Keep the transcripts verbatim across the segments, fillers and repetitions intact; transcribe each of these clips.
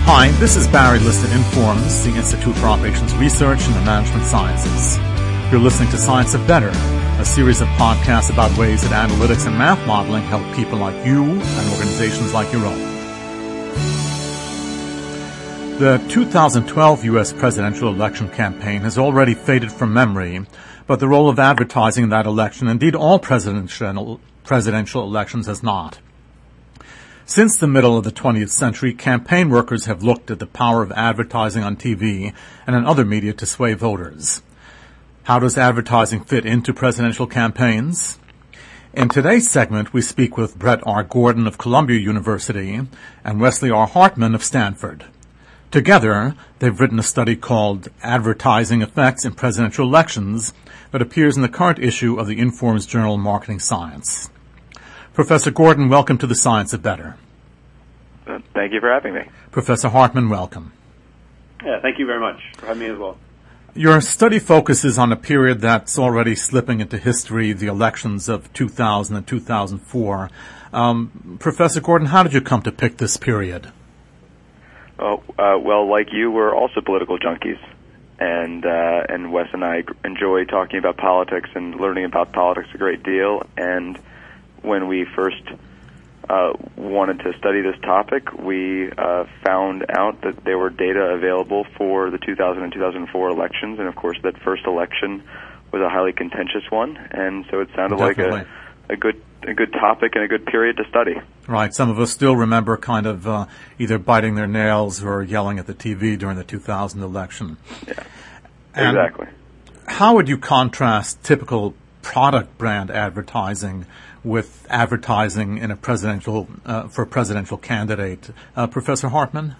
Hi, this is Barry Liston Informs, the Institute for Operations Research and the Management Sciences. You're listening to Science of Better, a series of podcasts about ways that analytics and math modeling help people like you and organizations like your own. The two thousand twelve U S presidential election campaign has already faded from memory, but the role of advertising in that election, indeed all presidential, presidential elections, has not. Since the middle of the twentieth century, campaign workers have looked at the power of advertising on T V and in other media to sway voters. How does advertising fit into presidential campaigns? In today's segment, we speak with Brett R. Gordon of Columbia University and Wesley R. Hartman of Stanford. Together, they've written a study called Advertising Effects in Presidential Elections that appears in the current issue of the Informs Journal Marketing Science. Professor Gordon, welcome to the Science of Better. Uh, thank you for having me. Professor Hartman, welcome. Yeah, thank you very much for having me as well. Your study focuses on a period that's already slipping into history, the elections of two thousand and two thousand four. Um, Professor Gordon, how did you come to pick this period? Oh, uh, well, like you, we're also political junkies. And uh, and Wes and I enjoy talking about politics and learning about politics a great deal. And when we first uh, wanted to study this topic, we uh, found out that there were data available for the two thousand and two thousand four elections, and of course that first election was a highly contentious one, and so it sounded Definitely. like a, a good a good topic and a good period to study. Right. Some of us still remember kind of uh, either biting their nails or yelling at the T V during the two thousand election. Yeah, and exactly. How would you contrast typical product brand advertising with advertising in a presidential uh, for a presidential candidate, uh, Professor Hartman?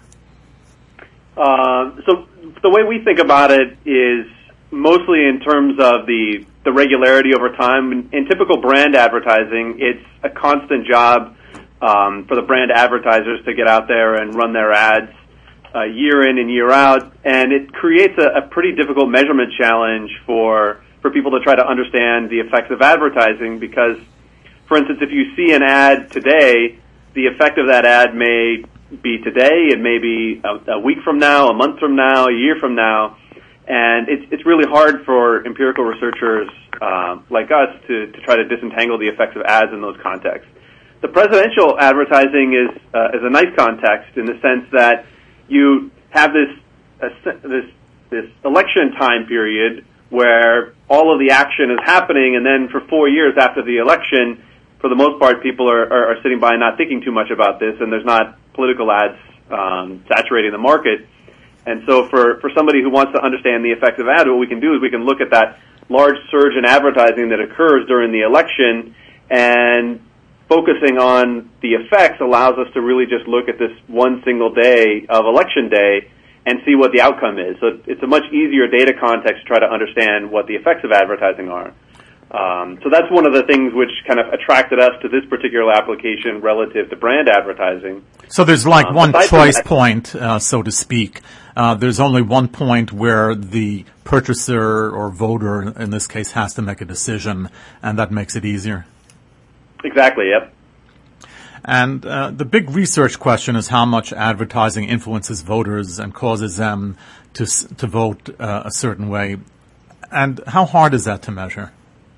Uh, so the way we think about it is mostly in terms of the the regularity over time. In, in typical brand advertising, it's a constant job um, for the brand advertisers to get out there and run their ads uh, year in and year out, and it creates a, a pretty difficult measurement challenge for for people to try to understand the effects of advertising because, for instance, if you see an ad today, the effect of that ad may be today, it may be a, a week from now, a month from now, a year from now, and it's it's really hard for empirical researchers uh, like us to, to try to disentangle the effects of ads in those contexts. The presidential advertising is uh, is a nice context in the sense that you have this uh, this this election time period where all of the action is happening, and then for four years after the election, for the most part, people are, are, are sitting by not thinking too much about this, and there's not political ads um, saturating the market. And so for, for somebody who wants to understand the effects of ads, what we can do is we can look at that large surge in advertising that occurs during the election, and focusing on the effects allows us to really just look at this one single day of election day and see what the outcome is. So it's a much easier data context to try to understand what the effects of advertising are. Um, so that's one of the things which kind of attracted us to this particular application relative to brand advertising. So there's like um, one choice that, point, uh, so to speak. Uh, there's only one point where the purchaser or voter, in this case, has to make a decision, and that makes it easier. Exactly, yep. And uh, the big research question is how much advertising influences voters and causes them to to vote uh, a certain way. And how hard is that to measure?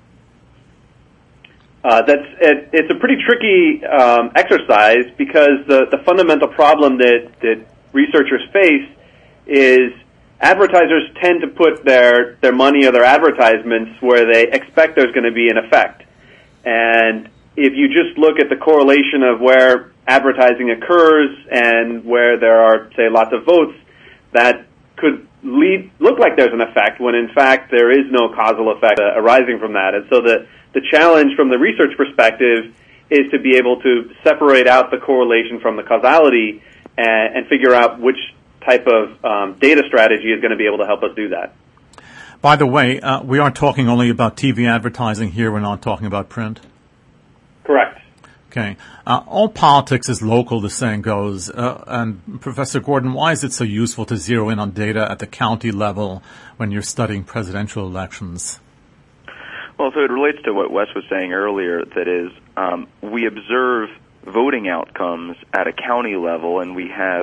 Uh, that's it, it's a pretty tricky um, exercise because the, the fundamental problem that, that researchers face is advertisers tend to put their, their money or their advertisements where they expect there's going to be an effect. And if you just look at the correlation of where advertising occurs and where there are, say, lots of votes, that could lead, look like there's an effect when in fact there is no causal effect uh, arising from that. And so the, the challenge from the research perspective is to be able to separate out the correlation from the causality and, and figure out which type of um, data strategy is going to be able to help us do that. By the way, uh, we aren't talking only about T V advertising here. We're not talking about print. Correct. Okay. Uh, all politics is local, the saying goes. Uh, and Professor Gordon, why is it so useful to zero in on data at the county level when you're studying presidential elections? Well, so it relates to what Wes was saying earlier, that is, um, we observe voting outcomes at a county level, and we have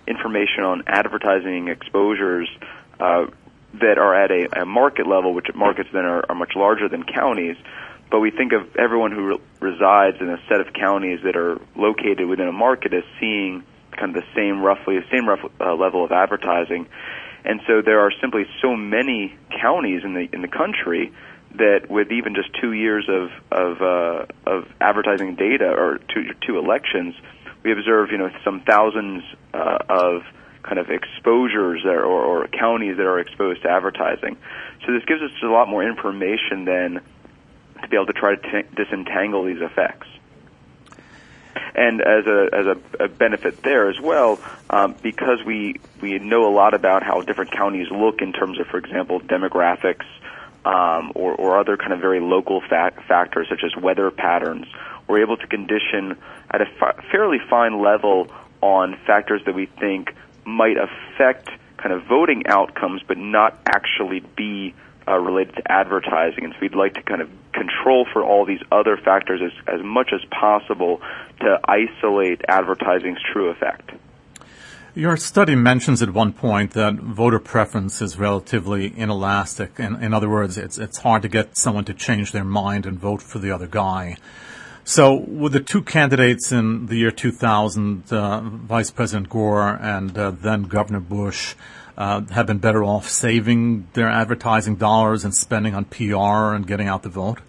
information on advertising exposures uh, that are at a, a market level, which markets then are, are much larger than counties. But we think of everyone who re- resides in a set of counties that are located within a market as seeing kind of the same, roughly, the same rough, uh, level of advertising. And so there are simply so many counties in the in the country that with even just two years of of, uh, of advertising data or two, two elections, we observe, you know, some thousands uh, of kind of exposures or, or counties that are exposed to advertising. So this gives us a lot more information then to be able to try to t- disentangle these effects. And as a as a, a benefit there as well, um, because we we know a lot about how different counties look in terms of, for example, demographics um, or, or other kind of very local fa- factors such as weather patterns, we're able to condition at a fa- fairly fine level on factors that we think might affect kind of voting outcomes, but not actually be Uh, related to advertising. And so we'd like to kind of control for all these other factors as, as much as possible to isolate advertising's true effect. Your study mentions at one point that voter preference is relatively inelastic. In, in other words, it's, it's hard to get someone to change their mind and vote for the other guy. So with the two candidates in the year two thousand, uh, Vice President Gore and uh, then Governor Bush, Uh, have been better off saving their advertising dollars and spending on P R and getting out the vote?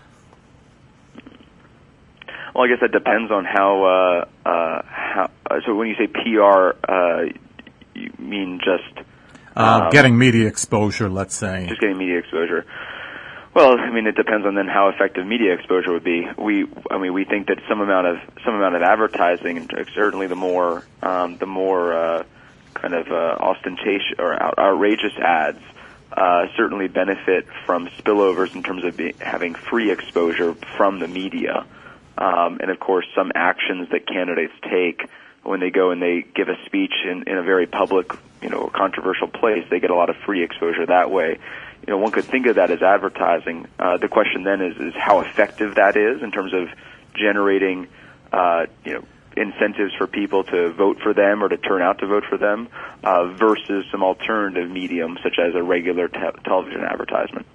Well, I guess that depends on how, uh, uh, how uh, so when you say P R, uh, you mean just... Um, uh, getting media exposure, let's say. Just getting media exposure. Well, I mean, it depends on then how effective media exposure would be. We, I mean, we think that some amount of, some amount of advertising, and certainly the more, um, the more, uh, kind of uh, ostentatious or out- outrageous ads uh, certainly benefit from spillovers in terms of be- having free exposure from the media. Um, and, of course, some actions that candidates take when they go and they give a speech in, in a very public, you know, controversial place, they get a lot of free exposure that way. You know, one could think of that as advertising. Uh, the question then is, is how effective that is in terms of generating, uh, you know, incentives for people to vote for them or to turn out to vote for them uh, versus some alternative medium such as a regular te- television advertisement.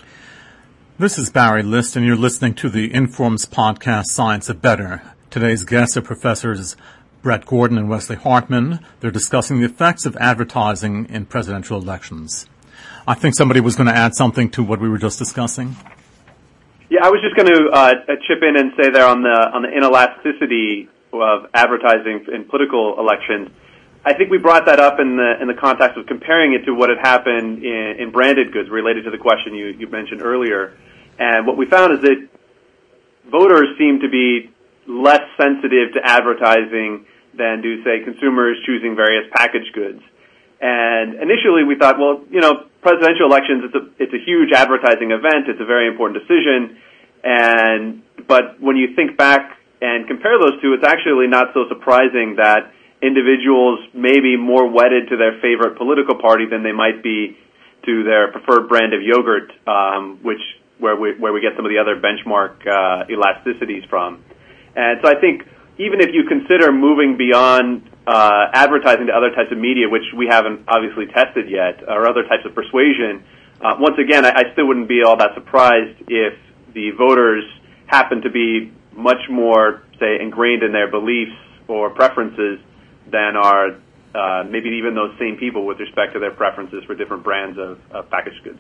This is Barry List, and you're listening to the Informs podcast, Science of Better. Today's guests are Professors Brett Gordon and Wesley Hartman. They're discussing the effects of advertising in presidential elections. I think somebody was going to add something to what we were just discussing. Yeah, I was just going to uh, chip in and say there on the on the inelasticity of advertising in political elections. I think we brought that up in the in the context of comparing it to what had happened in, in branded goods related to the question you, you mentioned earlier. And what we found is that voters seem to be less sensitive to advertising than do, say, consumers choosing various packaged goods. And initially we thought, well, you know, presidential elections, it's a, it's a huge advertising event. It's a very important decision. And, but when you think back and compare those two, it's actually not so surprising that individuals may be more wedded to their favorite political party than they might be to their preferred brand of yogurt, um, which where we where we get some of the other benchmark uh, elasticities from. And so I think even if you consider moving beyond uh, advertising to other types of media, which we haven't obviously tested yet, or other types of persuasion, uh, once again, I, I still wouldn't be all that surprised if the voters happen to be much more, say, ingrained in their beliefs or preferences than are uh, maybe even those same people with respect to their preferences for different brands of, of packaged goods.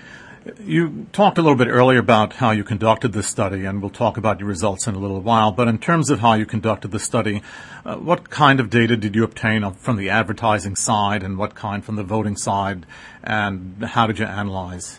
You talked a little bit earlier about how you conducted this study, and we'll talk about your results in a little while. But in terms of how you conducted the study, uh, what kind of data did you obtain from the advertising side and what kind from the voting side, and how did you analyze?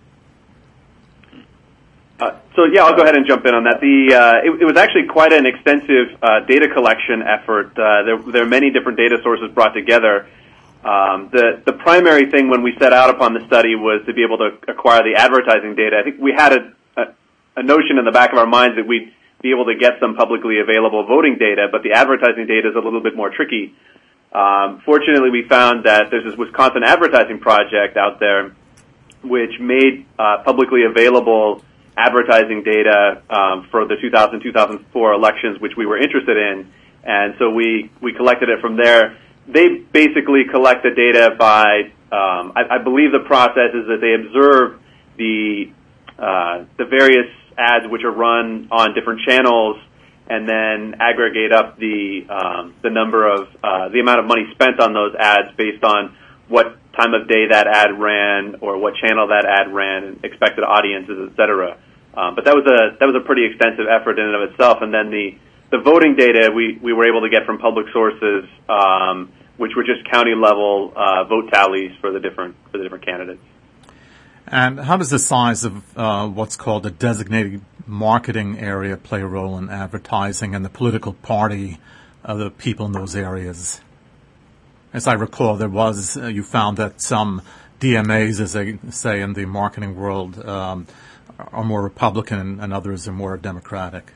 Uh, so, yeah, I'll go ahead and jump in on that. The uh, it, it was actually quite an extensive uh, data collection effort. Uh, there, there are many different data sources brought together. Um, the, the primary thing when we set out upon the study was to be able to acquire the advertising data. I think we had a, a, a notion in the back of our minds that we'd be able to get some publicly available voting data, but the advertising data is a little bit more tricky. Um, fortunately, we found that there's this Wisconsin Advertising Project out there which made uh, publicly available advertising data um, for the two thousand, two thousand four elections, which we were interested in. And so we, we collected it from there. they basically collect the data by, um, I, I believe the process is that they observe the uh, the various ads which are run on different channels, and then aggregate up the um, the number of uh, the amount of money spent on those ads based on what time of day that ad ran or what channel that ad ran, and expected audiences, et cetera. Um, but that was a that was a pretty extensive effort in and of itself. And then the the voting data we, we were able to get from public sources, um, which were just county level uh, vote tallies for the different for the different candidates. And how does the size of uh, what's called a designated marketing area play a role in advertising and the political party of the people in those areas? As I recall, there was uh, you found that some D M As, as they say in the marketing world, um, are more Republican and others are more Democratic.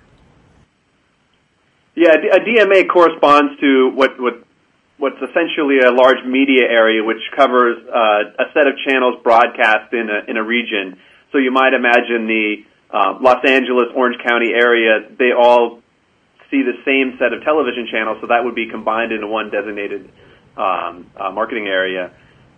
Yeah, a D M A corresponds to what what what's essentially a large media area, which covers uh, a set of channels broadcast in a in a region. So you might imagine the uh, Los Angeles, Orange County area, they all see the same set of television channels, so that would be combined into one designated um, uh, marketing area.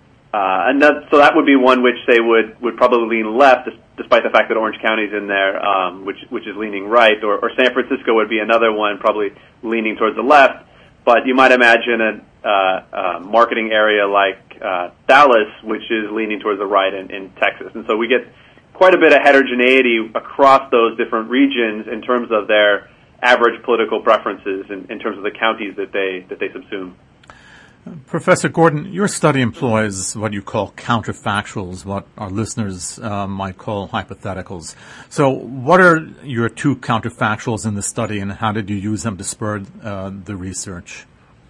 Uh, and that, so that would be one which they would, would probably lean left, despite the fact that Orange County's in there, um, which which is leaning right. Or, or San Francisco would be another one, probably leaning towards the left. But you might imagine a, uh, a marketing area like uh, Dallas, which is leaning towards the right in, in Texas. And so we get quite a bit of heterogeneity across those different regions in terms of their average political preferences, in, in terms of the counties that they that they subsume. Professor Gordon, your study employs what you call counterfactuals, what our listeners uh, might call hypotheticals. So what are your two counterfactuals in the study, and how did you use them to spur uh, the research?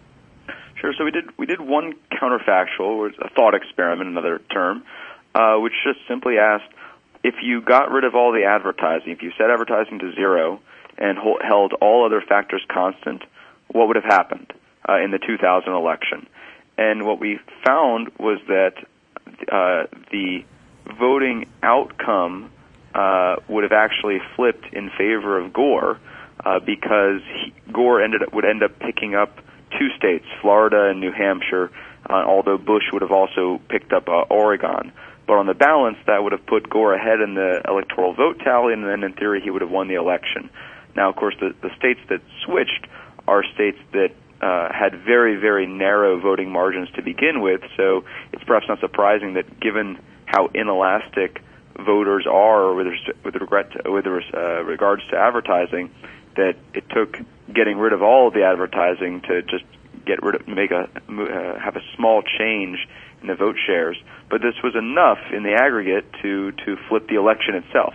Sure. So we did we did one counterfactual, or a thought experiment, another term, uh, which just simply asked, if you got rid of all the advertising, if you set advertising to zero and hold, held all other factors constant, what would have happened uh, in the two thousand election? And what we found was that uh, the voting outcome uh, would have actually flipped in favor of Gore uh, because he, Gore ended up, would end up picking up two states, Florida and New Hampshire, uh, although Bush would have also picked up uh, Oregon. But on the balance, that would have put Gore ahead in the electoral vote tally, and then in theory he would have won the election. Now, of course, the, the states that switched are states that uh, had very, very narrow voting margins to begin with, so it's perhaps not surprising that given how inelastic voters are with, with, regret to, with uh, regards to advertising, that it took getting rid of all of the advertising to just get rid of, make a, uh, have a small change in the vote shares. But this was enough in the aggregate to, to flip the election itself.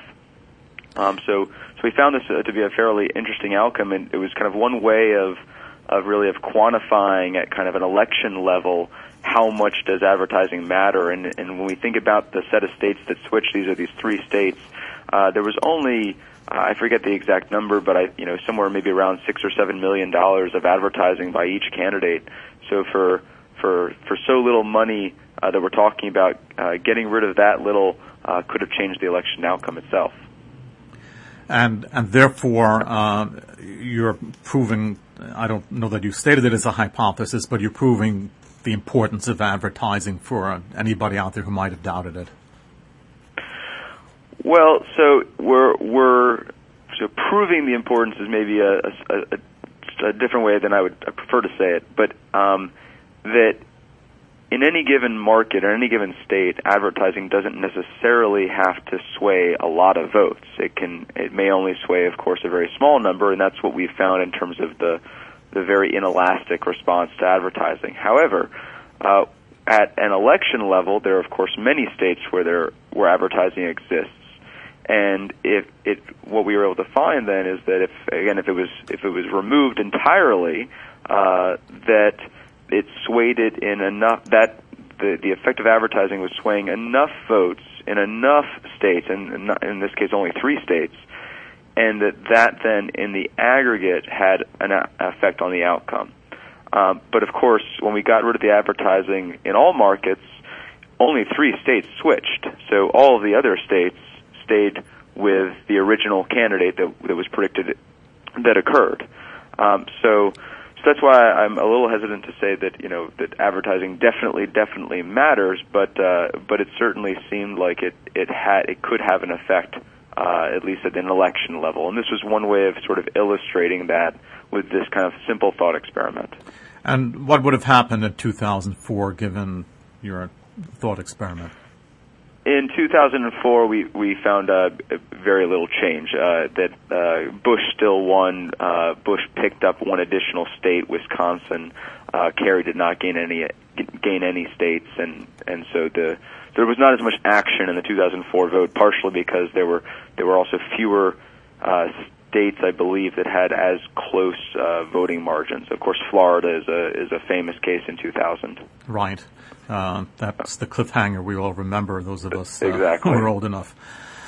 Um, so, so we found this uh, to be a fairly interesting outcome, and it was kind of one way of, of really of quantifying at kind of an election level how much does advertising matter. And, and when we think about the set of states that switched, these are these three states, uh, there was only, uh, I forget the exact number, but I, you know, somewhere maybe around six or seven million dollars of advertising by each candidate. So for, for, for so little money, uh, that we're talking about, uh, getting rid of that little, uh, could have changed the election outcome itself. And and therefore, uh, you're proving, I don't know that you stated it as a hypothesis, but you're proving the importance of advertising for uh, anybody out there who might have doubted it. Well, so we're we're so proving the importance is maybe a, a, a, a different way than I would I prefer to say it, but um, that in any given market or any given state, advertising doesn't necessarily have to sway a lot of votes. It can, it may only sway, of course, a very small number, and that's what we've found in terms of the the very inelastic response to advertising. However, uh, at an election level, there are, of course, many states where there where advertising exists, and if it what we were able to find then is that if again if it was if it was removed entirely, uh, that it swayed it in enough that the, the effect of advertising was swaying enough votes in enough states, and in this case only three states, and that that then in the aggregate had an a- effect on the outcome. Um, but of course, when we got rid of the advertising in all markets, only three states switched. So all of the other states stayed with the original candidate that, that was predicted that occurred. Um, so that's why I'm a little hesitant to say that, you know, that advertising definitely, definitely matters, but uh, but it certainly seemed like it it had it could have an effect, uh, at least at an election level. And this was one way of sort of illustrating that with this kind of simple thought experiment. And what would have happened in two thousand four, given your thought experiment? In two thousand four, we, we found uh, very little change. Uh, that uh, Bush still won. Uh, Bush picked up one additional state, Wisconsin. Uh, Kerry did not gain any gain any states, and and so the there was not as much action in the two thousand four vote. Partially because there were there were also fewer uh, states, I believe, that had as close uh, voting margins. Of course, Florida is a is a famous case in two thousand. Right. Uh, that's the cliffhanger we all remember, those of us uh, exactly. who are old enough.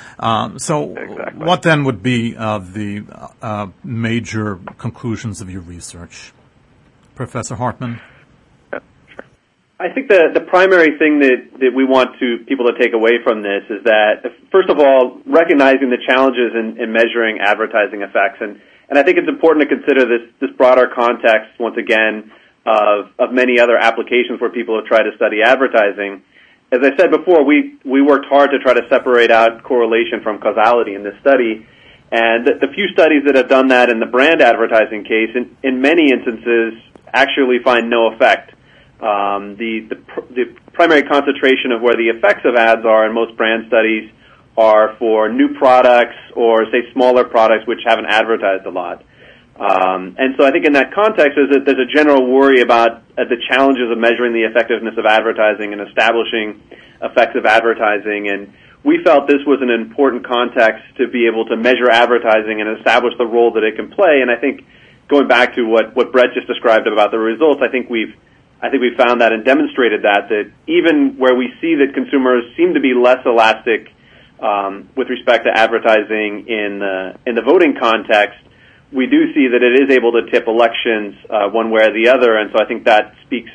Um, so exactly. What then would be uh, the uh, major conclusions of your research? Professor Hartman? Yeah, sure. I think the, the primary thing that, that we want to people to take away from this is that, first of all, recognizing the challenges in, in measuring advertising effects. And, and I think it's important to consider this, this broader context, once again, Of, of many other applications where people have tried to study advertising. As I said before, we, we worked hard to try to separate out correlation from causality in this study. And the, the few studies that have done that in the brand advertising case, in, in many instances, actually find no effect. Um, the, the, pr- the primary concentration of where the effects of ads are in most brand studies are for new products or, say, smaller products which haven't advertised a lot. Um, and so I think in that context, there's a, there's a general worry about uh, the challenges of measuring the effectiveness of advertising and establishing effective advertising. And we felt this was an important context to be able to measure advertising and establish the role that it can play. And I think going back to what, what Brett just described about the results, I think we've I think we've found that and demonstrated that, that even where we see that consumers seem to be less elastic um, with respect to advertising in the, in the voting context, we do see that it is able to tip elections uh, one way or the other, and so I think that speaks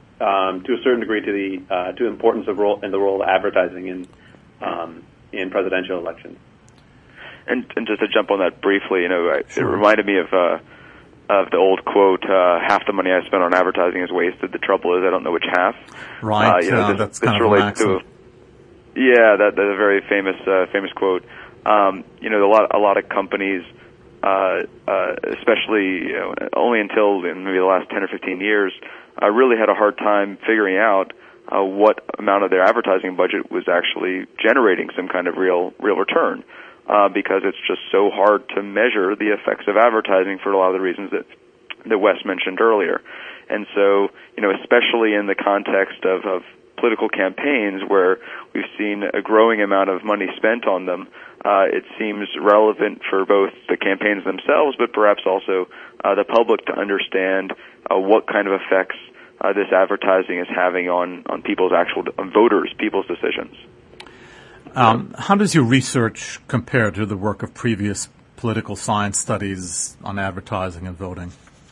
um, to a certain degree to the uh, to the importance of role in the role of advertising in um, in presidential elections. And, and just to jump on that briefly, you know, it reminded me of uh, of the old quote: uh, "Half the money I spend on advertising is wasted. The trouble is I don't know which half." Right. Uh, you know, uh, this, that's this kind relates of to. Yeah, that, that's a very famous uh, famous quote. Um, you know, a lot a lot of companies. Uh, uh, especially you know, only until in maybe the last ten or fifteen years, uh, really had a hard time figuring out uh, what amount of their advertising budget was actually generating some kind of real real return, uh, because it's just so hard to measure the effects of advertising for a lot of the reasons that that Wes mentioned earlier. And so, you know, especially in the context of, of political campaigns where we've seen a growing amount of money spent on them, uh, it seems relevant for both the campaigns themselves, but perhaps also uh, the public to understand uh, what kind of effects uh, this advertising is having on, on people's actual on voters, people's decisions. Um, how does your research compare to the work of previous political science studies on advertising and voting?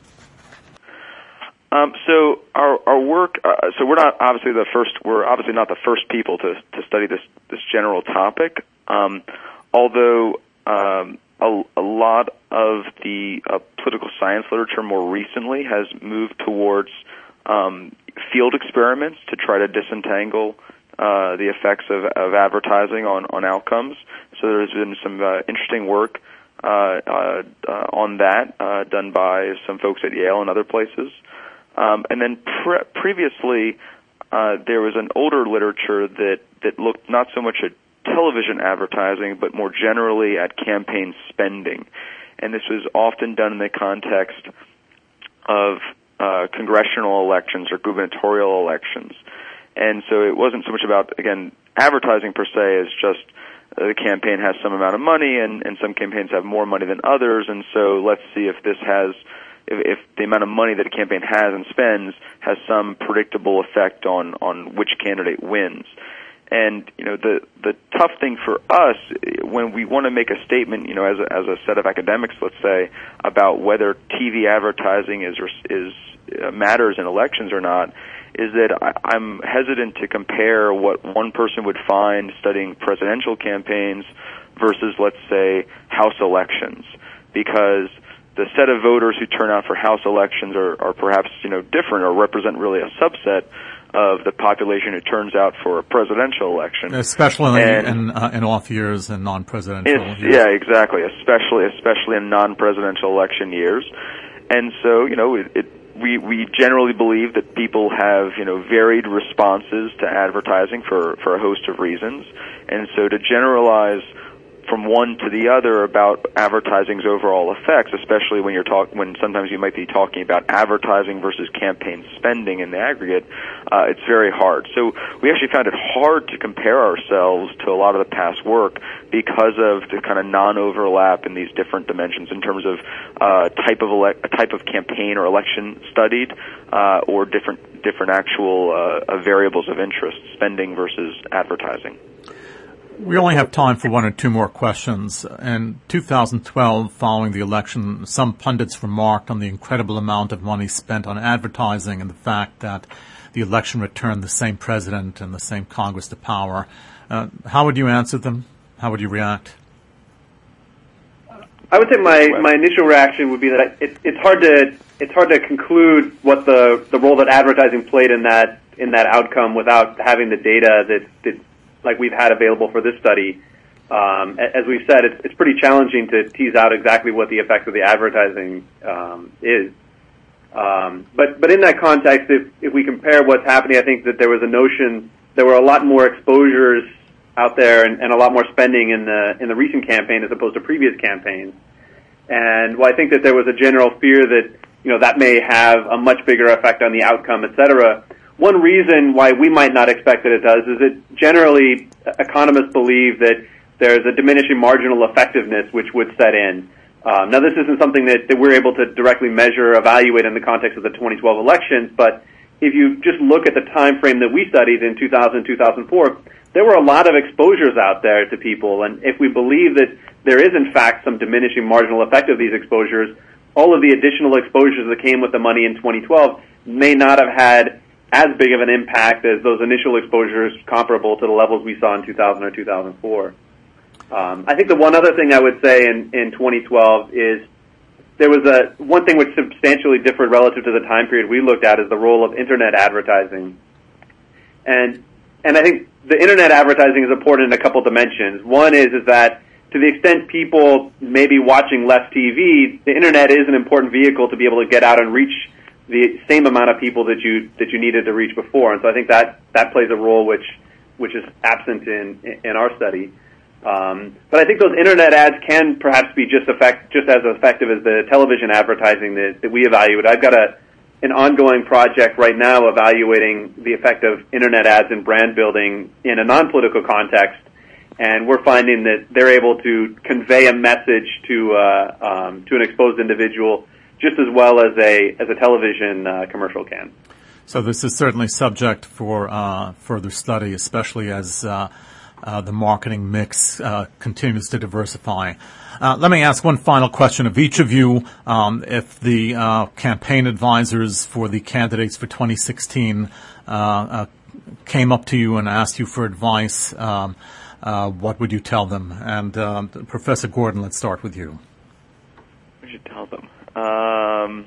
Um, so our our work. Uh, so we're not obviously the first. We're obviously not the first people to to study this this general topic. Um, although um, a, a lot of the uh, political science literature more recently has moved towards um, field experiments to try to disentangle uh, the effects of, of advertising on, on outcomes. So there's been some uh, interesting work uh, uh, uh, on that uh, done by some folks at Yale and other places. Um, and then pre- previously, uh, there was an older literature that, that looked not so much at television advertising, but more generally at campaign spending. And this was often done in the context of uh, congressional elections or gubernatorial elections. And so it wasn't so much about, again, advertising per se as just uh, the campaign has some amount of money, and, and some campaigns have more money than others, and so let's see if this has If, if the amount of money that a campaign has and spends has some predictable effect on, on which candidate wins. And, you know, the, the tough thing for us when we want to make a statement, you know, as a, as a set of academics, let's say, about whether T V advertising is, is, uh, matters in elections or not, is that I, I'm hesitant to compare what one person would find studying presidential campaigns versus, let's say, House elections, because the set of voters who turn out for House elections are, are perhaps, you know, different or represent really a subset of the population who turns out for a presidential election. Especially and in, uh, in off years and non-presidential years. Yeah, exactly. Especially, especially in non-presidential election years. And so, you know, it, it we, we generally believe that people have, you know, varied responses to advertising for, for a host of reasons. And so to generalize from one to the other about advertising's overall effects, especially when you're talk when sometimes you might be talking about advertising versus campaign spending in the aggregate, uh, it's very hard. So we actually found it hard to compare ourselves to a lot of the past work because of the kind of non-overlap in these different dimensions in terms of uh, type of ele- type of campaign or election studied, uh, or different different actual uh, uh, variables of interest, spending versus advertising. We only have time for one or two more questions. In two thousand twelve, following the election, some pundits remarked on the incredible amount of money spent on advertising and the fact that the election returned the same president and the same Congress to power. Uh, how would you answer them? How would you react? I would say my, my initial reaction would be that it, it's hard to it's hard to conclude what the the role that advertising played in that in that outcome without having the data that that like we've had available for this study. Um, as we've said, it's, it's pretty challenging to tease out exactly what the effect of the advertising um, is. Um, but but in that context, if, if we compare what's happening, I think that there was a notion, there were a lot more exposures out there and, and a lot more spending in the in the recent campaign as opposed to previous campaigns. And well, I think that there was a general fear that, you know, that may have a much bigger effect on the outcome, et cetera. One reason why we might not expect that it does is that generally economists believe that there's a diminishing marginal effectiveness which would set in. Um, now, this isn't something that, that we're able to directly measure or evaluate in the context of the twenty twelve elections, but if you just look at the time frame that we studied in two thousand, two thousand four, there were a lot of exposures out there to people, and if we believe that there is, in fact, some diminishing marginal effect of these exposures, all of the additional exposures that came with the money in twenty twelve may not have had as big of an impact as those initial exposures comparable to the levels we saw in two thousand or two thousand four. Um, I think the one other thing I would say in, in twenty twelve is there was a one thing which substantially differed relative to the time period we looked at is the role of internet advertising. And and I think the internet advertising is important in a couple dimensions. One is is that to the extent people may be watching less T V, the internet is an important vehicle to be able to get out and reach the same amount of people that you that you needed to reach before. And so I think that that plays a role which which is absent in in our study. Um, but I think those internet ads can perhaps be just effect just as effective as the television advertising that, that we evaluate. I've got a an ongoing project right now evaluating the effect of internet ads in brand building in a non-political context, and we're finding that they're able to convey a message to uh, um, to an exposed individual just as well as a as a television uh, commercial can. So this is certainly subject for uh, further study, especially as uh, uh, the marketing mix uh, continues to diversify. Uh, let me ask one final question of each of you. Um, if the uh, campaign advisors for the candidates for twenty sixteen uh, uh, came up to you and asked you for advice, um, uh, what would you tell them? And um, Professor Gordon, let's start with you. What should tell them? Um,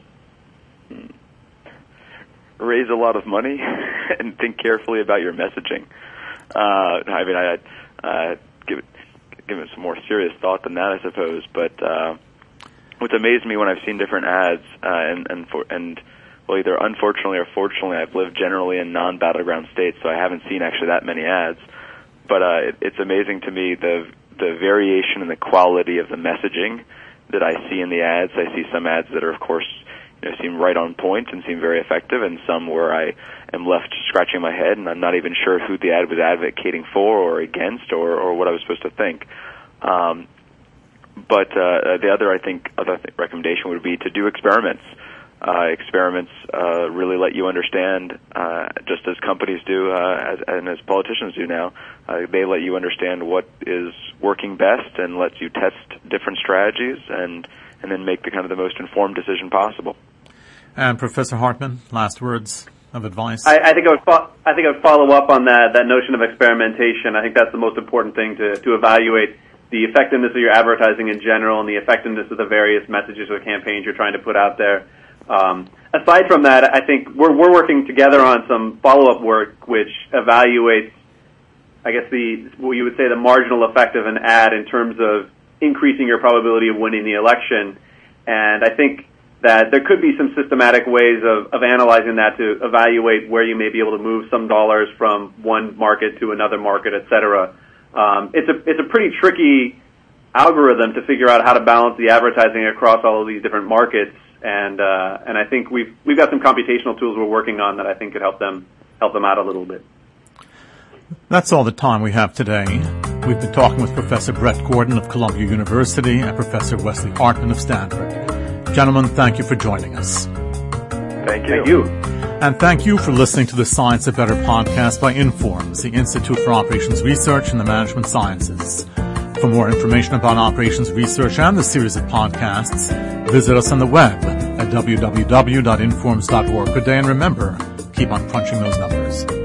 raise a lot of money and think carefully about your messaging. Uh, I mean, I uh, give it give it some more serious thought than that, I suppose. But uh, what's amazed me when I've seen different ads, uh, and and for, and well, either unfortunately or fortunately, I've lived generally in non-battleground states, so I haven't seen actually that many ads. But uh, it, it's amazing to me the the variation in the quality of the messaging that I see in the ads. I see some ads that are, of course, you know, seem right on point and seem very effective, and some where I am left scratching my head and I'm not even sure who the ad was advocating for or against or, or what I was supposed to think. Um, but uh, the other, I think, other th- recommendation would be to do experiments. Uh, experiments uh, really let you understand, uh, just as companies do uh, as, and as politicians do now, uh, they let you understand what is working best and lets you test different strategies and and then make the kind of the most informed decision possible. And Professor Hartman, last words of advice. I, I think I would fo- I think I would follow up on that that notion of experimentation. I think that's the most important thing to to evaluate. the effectiveness of your advertising in general and the effectiveness of the various messages or campaigns you're trying to put out there. Um, aside from that, I think we're we're working together on some follow-up work which evaluates, I guess, the what you would say the marginal effect of an ad in terms of increasing your probability of winning the election. And I think that there could be some systematic ways of, of analyzing that to evaluate where you may be able to move some dollars from one market to another market, et cetera. Um, it's a it's a pretty tricky algorithm to figure out how to balance the advertising across all of these different markets, and uh, and I think we've we've got some computational tools we're working on that I think could help them help them out a little bit. That's all the time we have today. We've been talking with Professor Brett Gordon of Columbia University and Professor Wesley Hartman of Stanford. Gentlemen, thank you for joining us. Thank you. Thank you. And thank you for listening to the Science of Better podcast by Informs, the Institute for Operations Research and the Management Sciences. For more information about operations research and the series of podcasts, visit us on the web at w w w dot informs dot org. Good day, and remember, keep on crunching those numbers.